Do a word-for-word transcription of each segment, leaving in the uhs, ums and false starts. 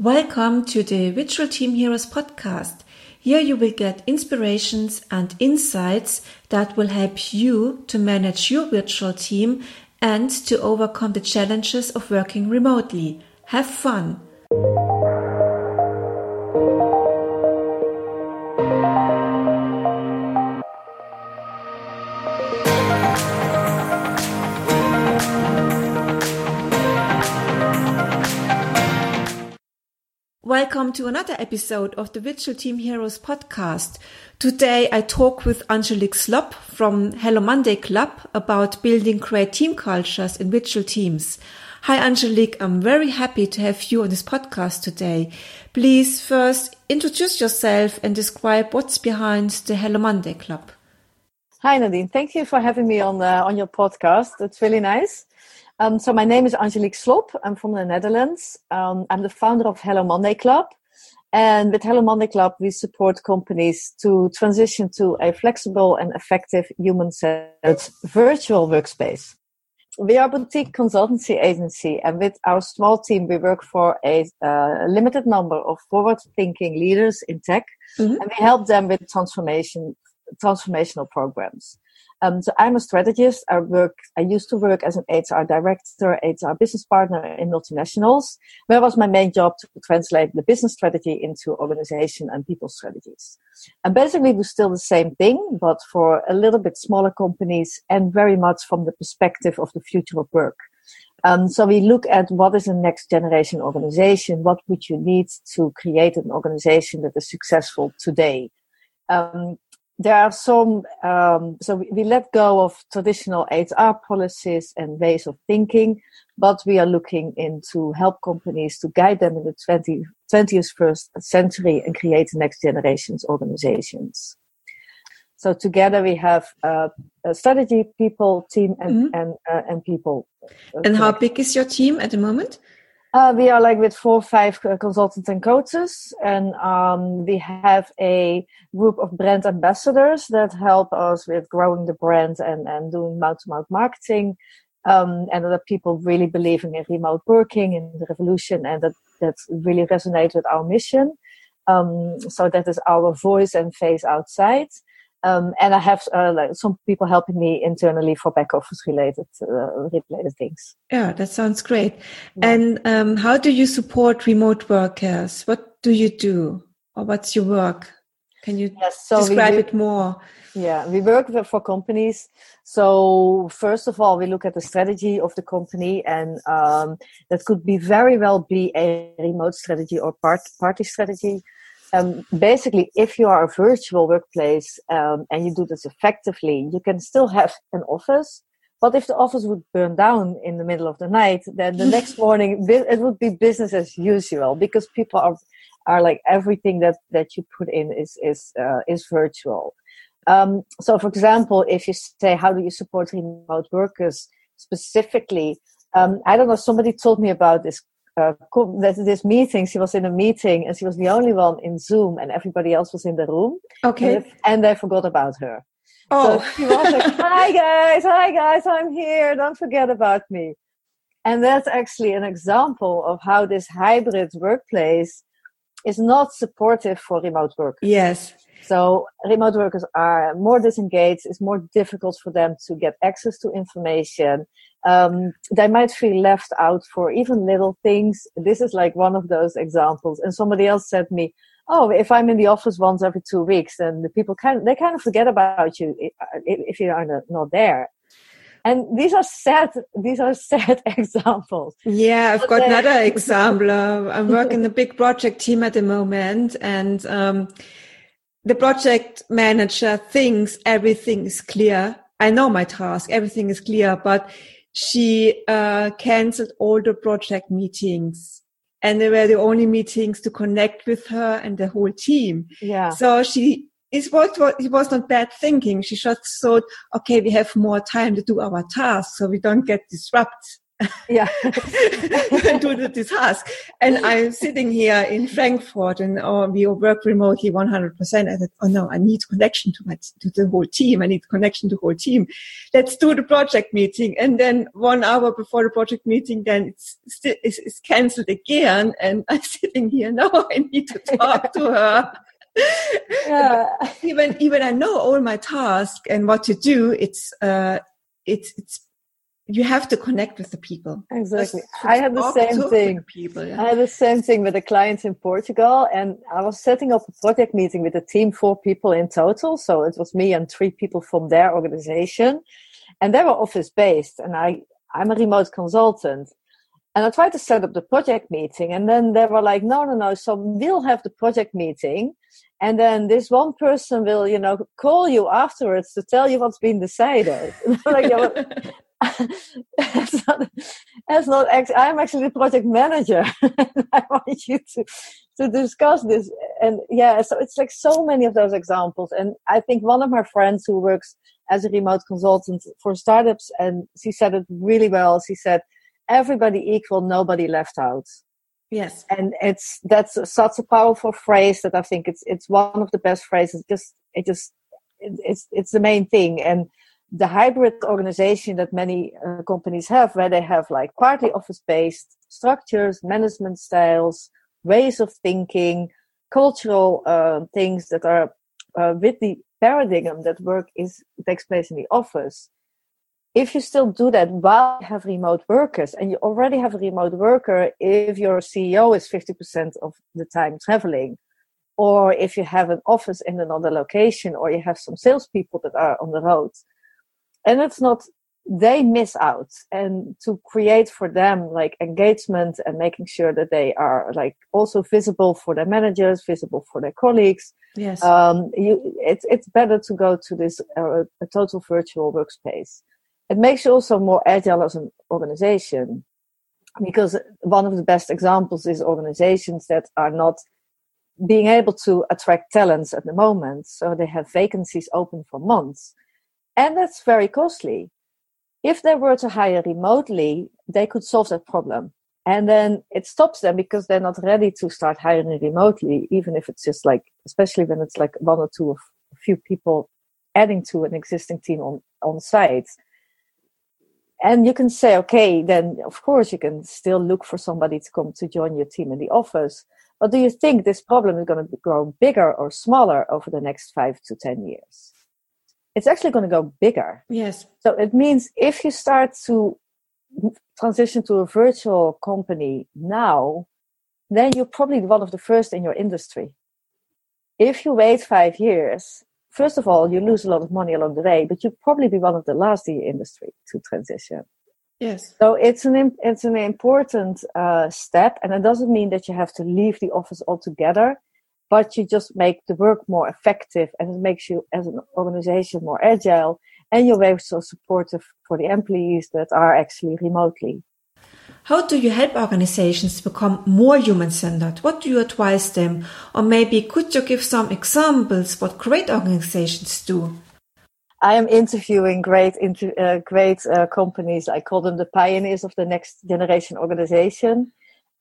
Welcome to the Virtual Team Heroes podcast. Here you will get inspirations and insights that will help you to manage your virtual team and to overcome the challenges of working remotely. Have fun! Welcome to another episode of the Virtual Team Heroes podcast. Today I talk with Angelique Slob from Hello Monday Club about building great team cultures in virtual teams. Hi Angelique, I'm very happy to have you on this podcast today. Please first introduce yourself and describe what's behind the Hello Monday Club. Hi Nadine, thank you for having me on uh, on your podcast. It's really nice. Um, so my name is Angelique Slob. I'm from the Netherlands. Um, I'm the founder of Hello Monday Club. And with Hello Monday Club, we support companies to transition to a flexible and effective human-centered virtual workspace. We are a boutique consultancy agency, and with our small team, we work for a uh, limited number of forward-thinking leaders in tech, mm-hmm. and we help them with transformation, transformational programs. Um, so I'm a strategist. I work, I used to work as an H R director, H R business partner in multinationals, where it was my main job to translate the business strategy into organization and people strategies. And basically we still the same thing, but for a little bit smaller companies and very much from the perspective of the future of work. Um, so we look at what is a next generation organization? What would you need to create an organization that is successful today? Um, There are some, um, so we, we let go of traditional H R policies and ways of thinking, but we are looking into help companies to guide them in the twentieth century and create next generation's organizations. So together we have uh, a strategy, people, team, and mm-hmm. and, uh, and people. And how big is your team at the moment? Uh, we are like with four or five uh, consultants and coaches, and um, we have a group of brand ambassadors that help us with growing the brand and, and doing mouth-to-mouth marketing. Um, and other people really believing in remote working, in the revolution, and that, that really resonates with our mission. Um, so that is our voice and face outside. Um, and I have uh, like some people helping me internally for back office related uh, related things. Yeah, that sounds great. Yeah. And um, how do you support remote workers? What do you do, or what's your work? Can you yes, so describe it more? Yeah, we work for companies. So first of all, we look at the strategy of the company, and um, that could be very well be a remote strategy or part, party strategy. Um, basically, if you are a virtual workplace um, and you do this effectively, you can still have an office. But if the office would burn down in the middle of the night, then the next morning it would be business as usual, because people are are like everything that, that you put in is is uh, is virtual. Um, so, for example, if you say, how do you support remote workers specifically? Um, I don't know. Somebody told me about this. Uh, this meeting, she was in a meeting and she was the only one in Zoom and everybody else was in the room. Okay. And, and they forgot about her. Oh. So she was like, hi guys, hi guys, I'm here. Don't forget about me. And that's actually an example of how this hybrid workplace is not supportive for remote work. Yes. So remote workers are more disengaged. It's more difficult for them to get access to information. Um, they might feel left out for even little things. This is like one of those examples. And somebody else said to me, oh, if I'm in the office once every two weeks, then the people kind of, they kind of forget about you if you are not there. And these are sad, these are sad examples. Yeah, I've got another example. Uh, I'm working in a big project team at the moment, and um, the project manager thinks everything is clear. I know my task, everything is clear, but she uh, canceled all the project meetings, and they were the only meetings to connect with her and the whole team. Yeah. So she it was it was not bad thinking. She just thought, okay, we have more time to do our tasks, so we don't get disrupted Yeah. do the task. And I'm sitting here in Frankfurt and oh, we work remotely one hundred percent. I thought, oh no, I need connection to my, to the whole team. I need connection to the whole team. Let's do the project meeting. And then one hour before the project meeting, then it's still, it's, it's cancelled again. And I'm sitting here, no, I need to talk to her. Yeah. even, even I know all my tasks and what to do. It's, uh, it's, it's, you have to connect with the people. Exactly. I had the same thing. People, yeah. I had the same thing with a client in Portugal, and I was setting up a project meeting with a team, four people in total. So it was me and three people from their organization, and they were office based. And I, I'm a remote consultant, and I tried to set up the project meeting, and then they were like, "No, no, no. So we'll have the project meeting, and then this one person will, you know, call you afterwards to tell you what's been decided." like, you know, that's not, that's not actually, I'm actually the project manager. I want you to, to discuss this. And yeah, so it's like so many of those examples. And I think one of my friends who works as a remote consultant for startups, and she said it really well. She said, everybody equal, nobody left out. Yes. And it's, that's such a powerful phrase that I think it's, it's one of the best phrases. Just, it just, it, it's, it's the main thing. And the hybrid organization that many uh, companies have, where they have like partly office-based structures, management styles, ways of thinking, cultural uh, things that are uh, with the paradigm that work is takes place in the office. If you still do that while you have remote workers, and you already have a remote worker, if your C E O is fifty percent of the time traveling, or if you have an office in another location, or you have some salespeople that are on the road, and it's not, they miss out. And to create for them like engagement and making sure that they are like also visible for their managers, visible for their colleagues. Yes. Um, you, it's, it's better to go to this, uh, a total virtual workspace. It makes you also more agile as an organization, because one of the best examples is organizations that are not being able to attract talents at the moment. So they have vacancies open for months. And that's very costly. If they were to hire remotely, they could solve that problem. And then it stops them because they're not ready to start hiring remotely, even if it's just like, especially when it's like one or two of a few people adding to an existing team on, on site. And you can say, okay, then of course you can still look for somebody to come to join your team in the office. But do you think this problem is going to grow bigger or smaller over the next five to ten years? It's actually going to go bigger. Yes. So it means if you start to transition to a virtual company now, then you're probably one of the first in your industry. If you wait five years, first of all, you lose a lot of money along the way, but you'll probably be one of the last in your industry to transition. Yes. So it's an it's an important uh, step, and it doesn't mean that you have to leave the office altogether, but you just make the work more effective, and it makes you as an organization more agile, and you're also supportive for the employees that are actually remotely. How do you help organizations become more human-centered? What do you advise them? Or maybe could you give some examples what great organizations do? I am interviewing great, inter- uh, great uh, companies. I call them the pioneers of the next generation organization.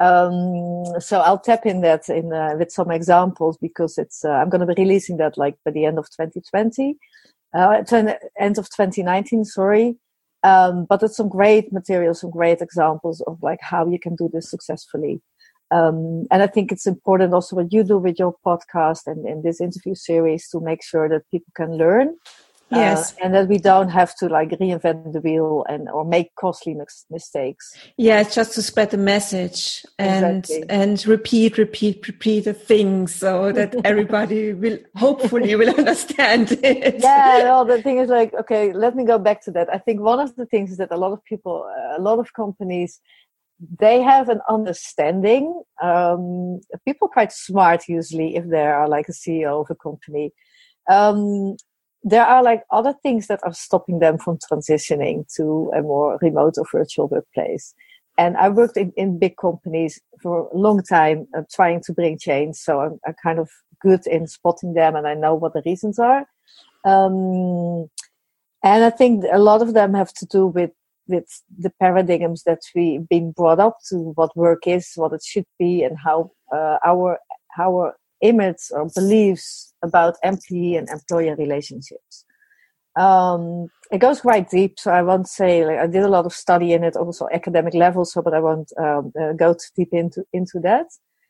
Um, so I'll tap in that in uh, with some examples, because it's uh, I'm going to be releasing that like by the end of twenty twenty, uh, end of twenty nineteen. Sorry, um, but it's some great material, some great examples of like how you can do this successfully. Um, and I think it's important also what you do with your podcast and in this interview series to make sure that people can learn. Yes. Uh, and that we don't have to like reinvent the wheel and or make costly mis- mistakes. Yeah, it's just to spread the message and Exactly. and repeat, repeat, repeat the things so that everybody will hopefully will understand it. Yeah, no, the thing is like, okay, let me go back to that. I think one of the things is that a lot of people, a lot of companies, they have an understanding. Um, people are quite smart usually if they are like a C E O of a company. Um, There are like other things that are stopping them from transitioning to a more remote or virtual workplace. And I worked in, in big companies for a long time uh, trying to bring change. So I'm, I'm kind of good in spotting them and I know what the reasons are. Um, and I think a lot of them have to do with with the paradigms that we've been brought up to, what work is, what it should be, and how uh, our our image or beliefs about employee and employer relationships. Um, it goes quite deep, so I won't say, like, I did a lot of study in it, also academic level, so but I won't um, uh, go too deep into into that.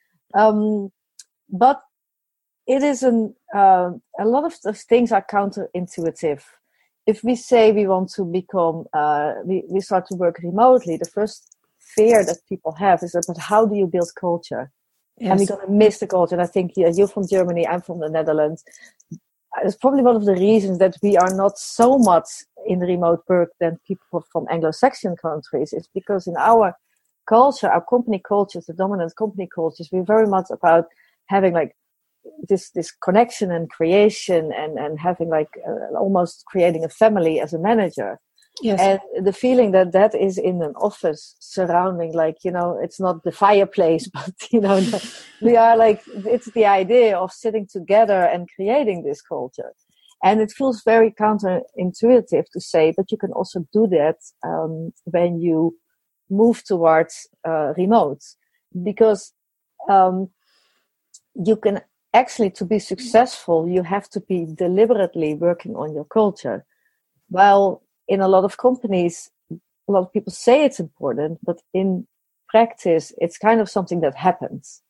Um, but it is an uh, a lot of those things are counterintuitive. If we say we want to become, uh, we we start to work remotely, the first fear that people have is about how do you build culture, yes. And we're going to miss the culture. And I think yeah, you're from Germany, I'm from the Netherlands. It's probably one of the reasons that we are not so much in remote work than people from Anglo-Saxon countries. It's because in our culture, our company cultures, the dominant company cultures, we're very much about having like this this connection and creation and, and having like uh, almost creating a family as a manager. Yes. And the feeling that that is in an office surrounding, like, you know, it's not the fireplace, but, you know, we are like, it's the idea of sitting together and creating this culture. And it feels very counterintuitive to say, but you can also do that um, when you move towards uh, remote, because um, you can actually, to be successful, you have to be deliberately working on your culture. While in a lot of companies, a lot of people say it's important, but in practice, it's kind of something that happens.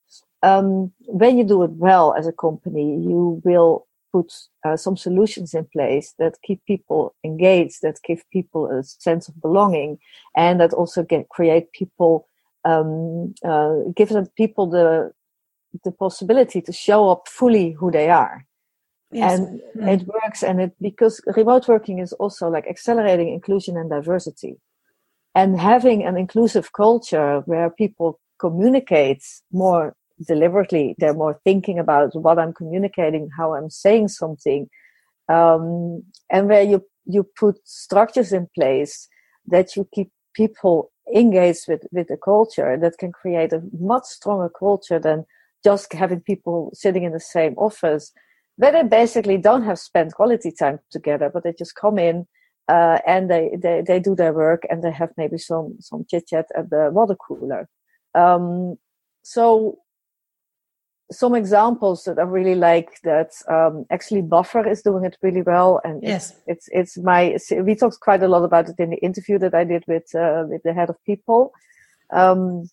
Um, when you do it well as a company, you will put uh, some solutions in place that keep people engaged, that give people a sense of belonging, and that also get, create people, um, uh, give them people the the possibility to show up fully who they are. Yes. And mm. it works, and it because remote working is also like accelerating inclusion and diversity, and having an inclusive culture where people communicate more deliberately. They're more thinking about what I'm communicating, how I'm saying something, um, and where you you put structures in place that you keep people engaged with with the culture, that can create a much stronger culture than just having people sitting in the same office, where they basically don't have spent quality time together, but they just come in uh, and they, they, they do their work, and they have maybe some, some chit-chat at the water cooler. Um, so some examples that I really like that um, actually Buffer is doing it really well. And yes. it's, it's, it's my, we talked quite a lot about it in the interview that I did with, uh, with the head of people. Um,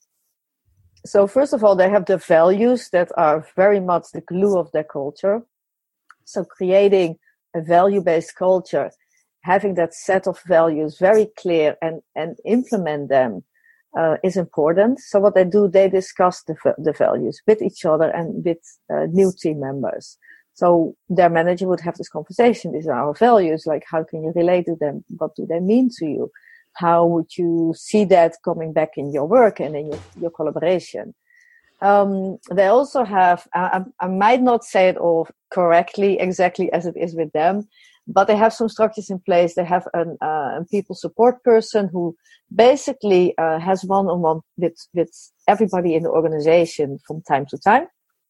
so first of all, they have the values that are very much the glue of their culture. So creating a value-based culture, having that set of values very clear and, and implement them uh, is important. So what they do, they discuss the, the values with each other and with uh, new team members. So their manager would have this conversation. These are our values. Like, how can you relate to them? What do they mean to you? How would you see that coming back in your work and in your, your collaboration? Um, they also have, I, I might not say it all correctly, exactly as it is with them, but they have some structures in place. They have an, uh, a people support person who basically uh, has one-on-one with, with everybody in the organization from time to time.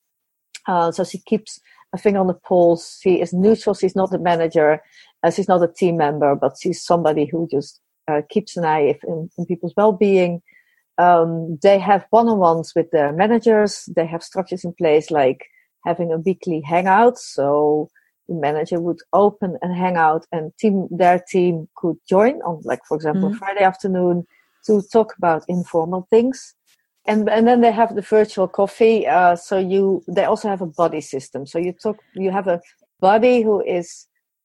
Uh, so she keeps a finger on the pulse. She is neutral. She's not the manager. Uh, she's not a team member, but she's somebody who just uh, keeps an eye in, in people's well-being. Um, they have one-on-ones with their managers. They have structures in place like having a weekly hangout. So the manager would open a hangout and team, their team could join on, like, for example, mm-hmm. a Friday afternoon to talk about informal things. And, and then they have the virtual coffee. Uh, so you, they also have a buddy system. So you talk, you have a buddy who is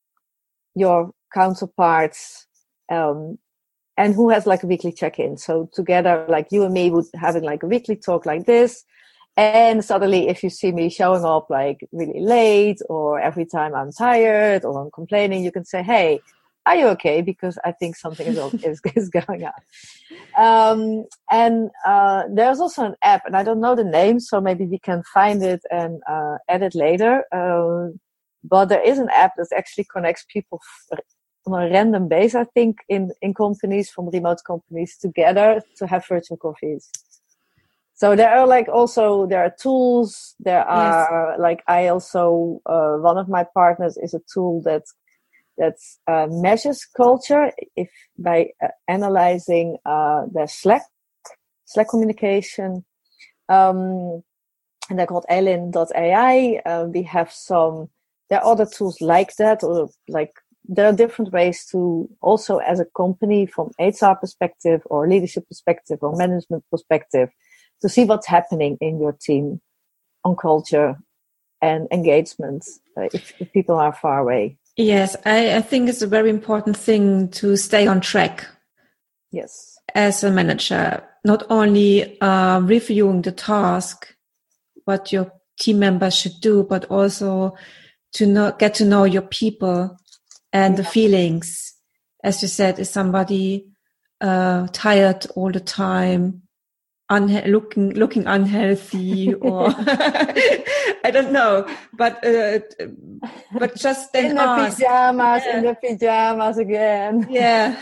your counterparts, um, and who has like a weekly check-in. So together, like you and me would having like a weekly talk like this. And suddenly if you see me showing up like really late, or every time I'm tired or I'm complaining, you can say, hey, are you okay? Because I think something is, is, is going on. Um, and, uh, there's also an app, and I don't know the name, so maybe we can find it and, uh, add it later. Uh, but there is an app that actually connects people f- on a random basis, I think, in, in companies, from remote companies together to have virtual coffees. So there are like also, there are tools, there are yes. like, I also, uh, one of my partners is a tool that that uh, measures culture if by uh, analyzing uh, their Slack, Slack communication. Um, and they're called Elin dot A I. Uh, we have some, there are other tools like that, or like, there are different ways to also as a company from H R perspective or leadership perspective or management perspective to see what's happening in your team on culture and engagement uh, if, if people are far away. Yes, I, I think it's a very important thing to stay on track. Yes. As a manager, not only uh, reviewing the task, what your team members should do, but also to know, get to know your people and the feelings. As you said, is somebody uh, tired all the time, Unha- looking looking unhealthy, or I don't know, but uh, but just then in the ask. pajamas, Yeah. in the pajamas again. Yeah.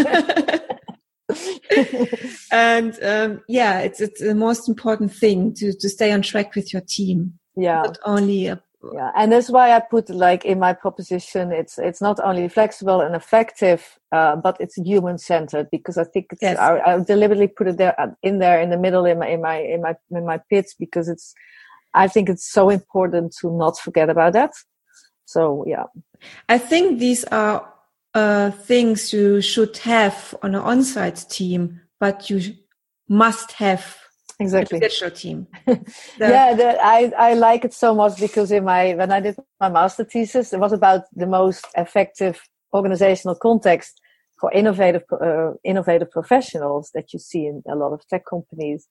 And um, yeah, it's it's the most important thing to to stay on track with your team. Yeah. Not only a, yeah, and that's why I put like in my proposition, it's it's not only flexible and effective, uh, but it's human centered, because I think it's, yes. I, I deliberately put it there in there in the middle in my in my in my in my pitch, because it's I think it's so important to not forget about that. So yeah, I think these are uh, things you should have on an on-site team, but you must have exactly a digital team. The, yeah, the, I I like it so much, because in my when I did my master thesis, it was about the most effective organizational context for innovative uh, innovative professionals that you see in a lot of tech companies,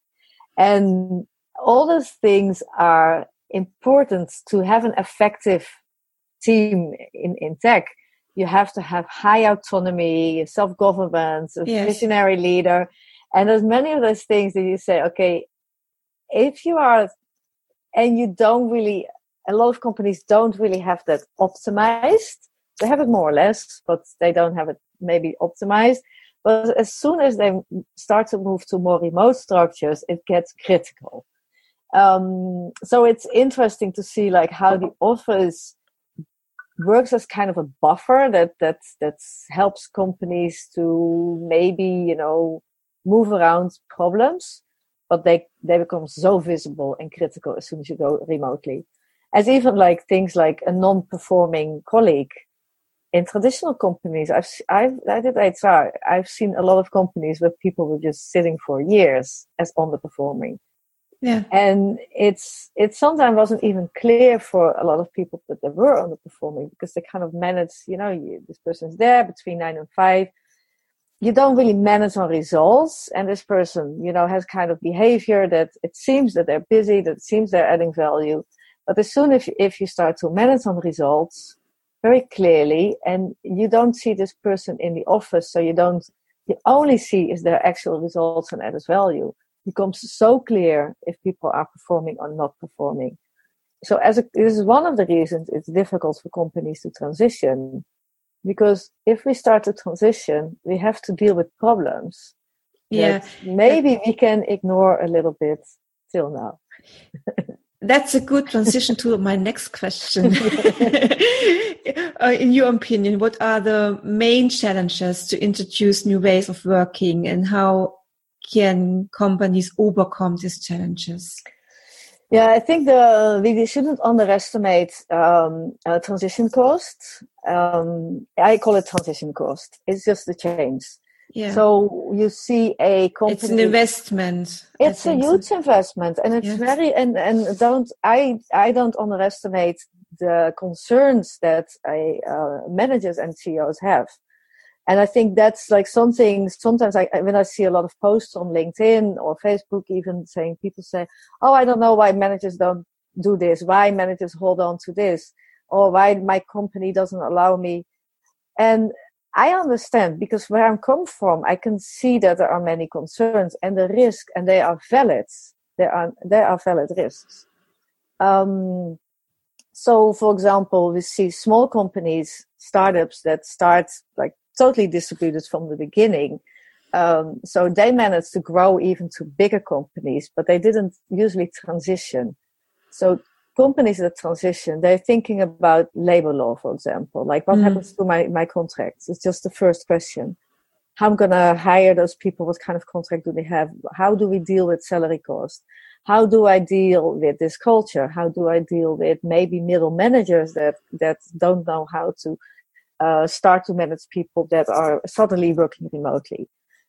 and all those things are important to have an effective team in, in tech. You have to have high autonomy, self-governance, a yes. visionary leader. And there's many of those things that you say, okay, if you are, and you don't really, a lot of companies don't really have that optimized. They have it more or less, but they don't have it maybe optimized. But as soon as they start to move to more remote structures, it gets critical. Um, so it's interesting to see like how the office works as kind of a buffer that that that helps companies to maybe, you know, move around problems, but they they become so visible and critical as soon as you go remotely. As even like things like a non-performing colleague in traditional companies, I've I've I did H R. I've seen a lot of companies where people were just sitting for years as underperforming. Yeah. And it's it sometimes wasn't even clear for a lot of people that they were underperforming, because they kind of manage, you know, you, this person's there between nine and five. You don't really manage on results, and this person, you know, has kind of behavior that it seems that they're busy, that it seems they're adding value. But as soon as if you start to manage on results very clearly, and you don't see this person in the office, so you don't, you only see is their actual results and added value, becomes so clear if people are performing or not performing. So as a, this is one of the reasons it's difficult for companies to transition, because if we start to transition, we have to deal with problems yeah. that maybe we can ignore a little bit till now. That's a good transition to my next question. uh, in your opinion, what are the main challenges to introduce new ways of working, and how can companies overcome these challenges? Yeah, I think the we shouldn't underestimate um, uh, transition costs. Um, I call it transition cost. It's just a change. Yeah. So you see a company. It's an investment. It's a huge so. investment, and it's yes. very and and don't I I don't underestimate the concerns that a, uh, managers and C E Os have. And I think that's like something, sometimes I, when I see a lot of posts on LinkedIn or Facebook, even saying, people say, oh, I don't know why managers don't do this, why managers hold on to this, or why my company doesn't allow me. And I understand, because where I'm come from, I can see that there are many concerns and the risk, and they are valid. There are, there are valid risks. Um, so for example, we see small companies, startups that start like totally distributed from the beginning. Um, so they managed to grow even to bigger companies, but they didn't usually transition. So companies that transition, they're thinking about labor law, for example. Like, what mm. happens to my, my contracts? It's just the first question. How I'm going to hire those people? What kind of contract do they have? How do we deal with salary cost? How do I deal with this culture? How do I deal with maybe middle managers that, that don't know how to uh, start to manage people that are suddenly working remotely?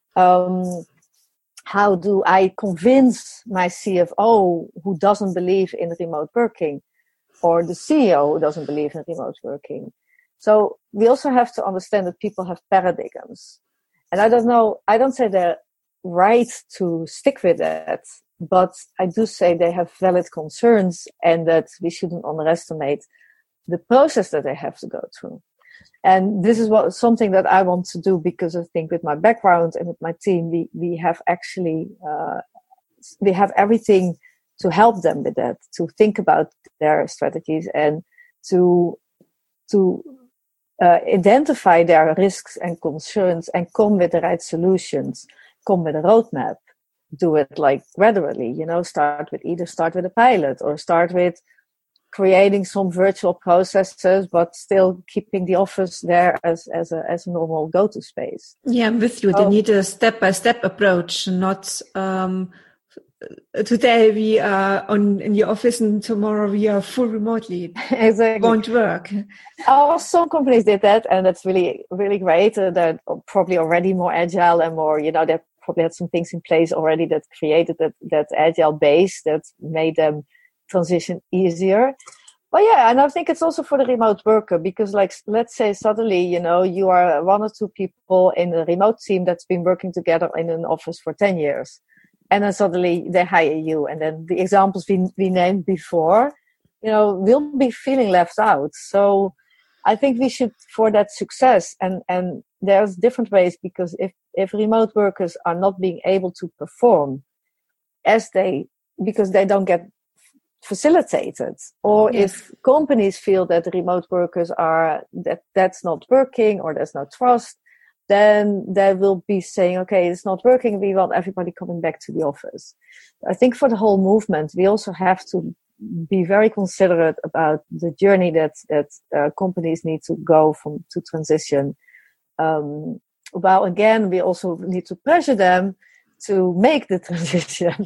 Um, how do I convince my C F O who doesn't believe in remote working, or the C E O who doesn't believe in remote working? So we also have to understand that people have paradigms. And I don't know, I don't say they're right to stick with that, but I do say they have valid concerns and that we shouldn't underestimate the process that they have to go through. And this is what something that I want to do, because I think with my background and with my team, we, we have actually, uh, we have everything to help them with that, to think about their strategies and to, to, uh, identify their risks and concerns and come with the right solutions, come with a roadmap, do it like gradually, you know, start with either start with a pilot or start with creating some virtual processes, but still keeping the office there as, as a, as a normal go-to space. Yeah, I'm with you. Oh. They need a step-by-step approach, not, um, today we are on in the office and tomorrow we are full remotely. Exactly. It won't work. Oh, some companies did that, and that's really, really great. Uh, they're probably already more agile and more, you know, they probably had some things in place already that created that, that agile base that made them transition easier. But yeah, and I think it's also for the remote worker, because like, let's say suddenly, you know, you are one or two people in a remote team that's been working together in an office for ten years. And then suddenly they hire you. And then the examples we, we named before, you know, will be feeling left out. So I think we should, for that success, and, and there's different ways, because if, if remote workers are not being able to perform as they, because they don't get facilitated, or yes. if companies feel that the remote workers are, that that's not working or there's no trust, then they will be saying, okay, it's not working. We want everybody coming back to the office. I think for the whole movement, we also have to be very considerate about the journey that, that uh, companies need to go from to transition. Um, while again, we also need to pressure them to make the transition.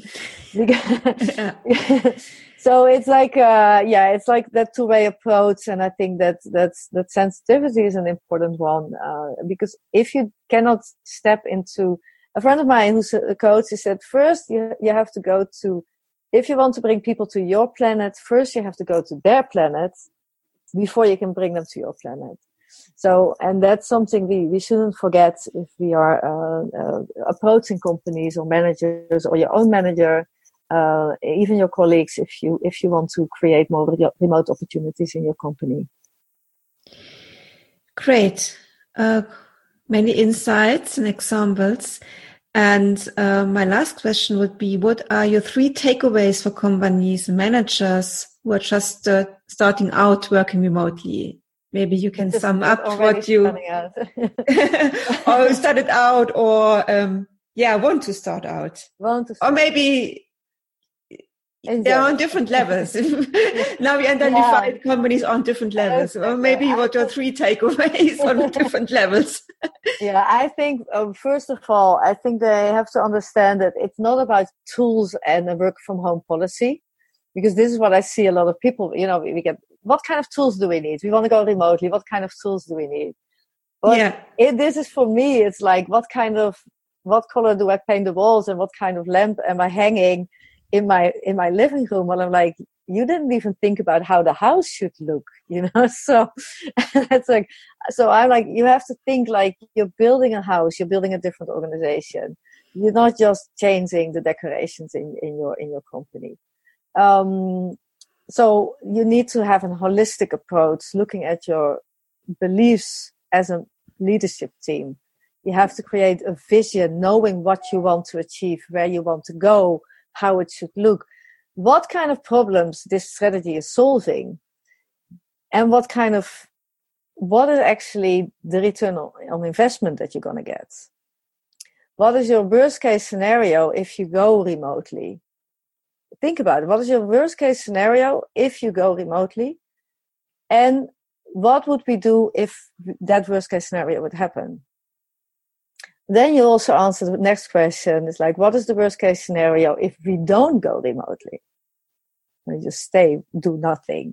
So it's like, uh, yeah, it's like that two-way approach. And I think that that's, that sensitivity is an important one, uh, because if you cannot step into, a friend of mine who's a coach, he said, first you, you have to go to, if you want to bring people to your planet, first you have to go to their planet before you can bring them to your planet. So, and that's something we, we shouldn't forget if we are, uh, uh, approaching companies or managers or your own manager, uh, even your colleagues, if you, if you want to create more re- remote opportunities in your company. Great. Uh, many insights and examples. And, uh, my last question would be, what are your three takeaways for companies and managers who are just uh, starting out working remotely? Maybe you can Just sum up what you or started out, or um, yeah, want to start out, want to start. Or maybe they're on different levels. Now we identified yeah. companies on different levels, or so maybe what are three takeaways on different levels? Yeah, I think um, first of all, I think they have to understand that it's not about tools and a work from home policy, because this is what I see a lot of people. You know, we get. What kind of tools do we need? We want to go remotely. What kind of tools do we need? But yeah. it, this is for me, it's like, what kind of, what color do I paint the walls, and what kind of lamp am I hanging in my, in my living room? Well, I'm like, you didn't even think about how the house should look, you know? So it's like, so I'm like, you have to think like you're building a house, you're building a different organization. You're not just changing the decorations in, in your, in your company. Um, So you need to have a holistic approach, looking at your beliefs as a leadership team. You have to create a vision, knowing what you want to achieve, where you want to go, how it should look, what kind of problems this strategy is solving, and what kind of, what is actually the return on investment that you're going to get. What is your worst case scenario if you go remotely? think about it. What is your worst case scenario if you go remotely? And what would we do if that worst case scenario would happen? Then you also answer the next question. It's like, what is the worst case scenario if we don't go remotely? We just stay, do nothing.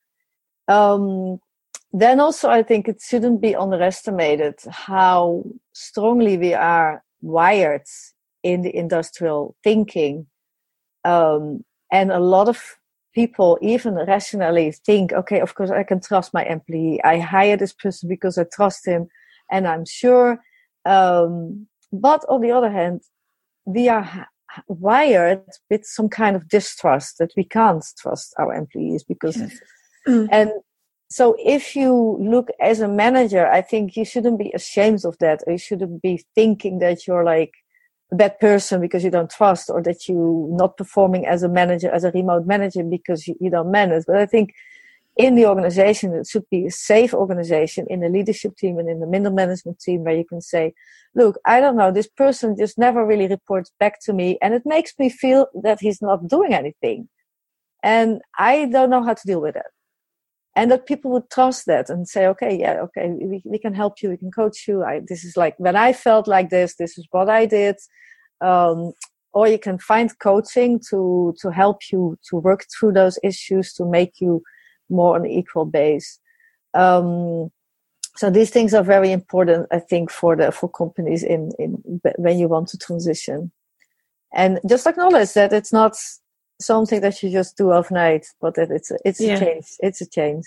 Um, then also, I think it shouldn't be underestimated how strongly we are wired in the industrial thinking. Um, and a lot of people even rationally think, okay, of course I can trust my employee. I hire this person because I trust him and I'm sure. Um, but on the other hand, we are ha- wired with some kind of distrust that we can't trust our employees because, yes. And so if you look as a manager, I think you shouldn't be ashamed of that. Or you shouldn't be thinking that you're like a bad person because you don't trust, or that you're not performing as a manager, as a remote manager because you, you don't manage. But I think in the organization, it should be a safe organization in the leadership team and in the middle management team where you can say, look, I don't know, this person just never really reports back to me and it makes me feel that he's not doing anything. And I don't know how to deal with it. And that people would trust that and say, okay, yeah, okay, we, we can help you, we can coach you. I, this is like, when I felt like this, this is what I did. Um, or you can find coaching to, to help you to work through those issues, to make you more on an equal base. Um, so these things are very important, I think, for the, for companies in, in, when you want to transition. And just acknowledge that it's not something that you just do overnight, but that it's a, it's yeah. a change. It's a change.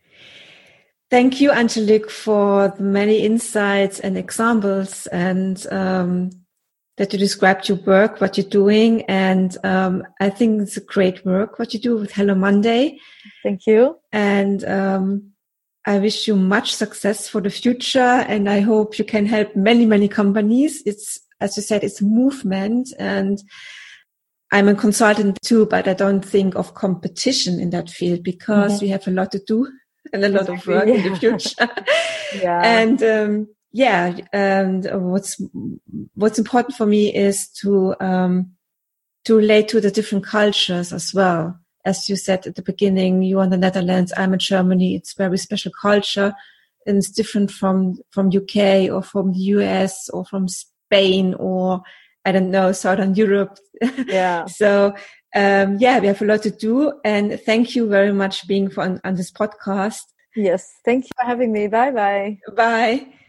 Thank you, Angelique, for the many insights and examples, and um, that you described your work, what you're doing, and um, I think it's a great work what you do with Hello Monday. Thank you, and um, I wish you much success for the future, and I hope you can help many, many companies. It's, as you said, it's a movement, and I'm a consultant too, but I don't think of competition in that field because mm-hmm. we have a lot to do and a lot exactly, of work yeah. in the future. yeah. And um, yeah, and what's what's important for me is to um, to relate to the different cultures as well. As you said at the beginning, you are in the Netherlands, I'm in Germany. It's very special culture, and it's different from from U K or from the U S or from Spain or I don't know, Southern Europe. Yeah. so, um, yeah, we have a lot to do. And thank you very much being for, on, on this podcast. Yes. Thank you for having me. Bye-bye. Bye.